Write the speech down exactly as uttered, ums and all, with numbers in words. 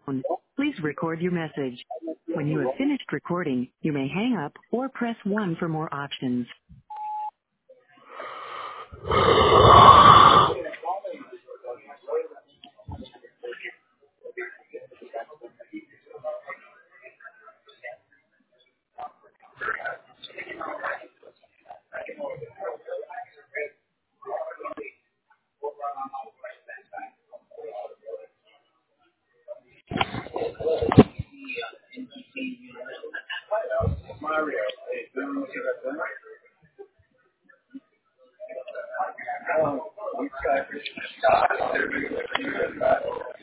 phone. Please record your message. When you have finished recording, you may hang up or press one for more options. Mario, eh, yo no sé qué hacer.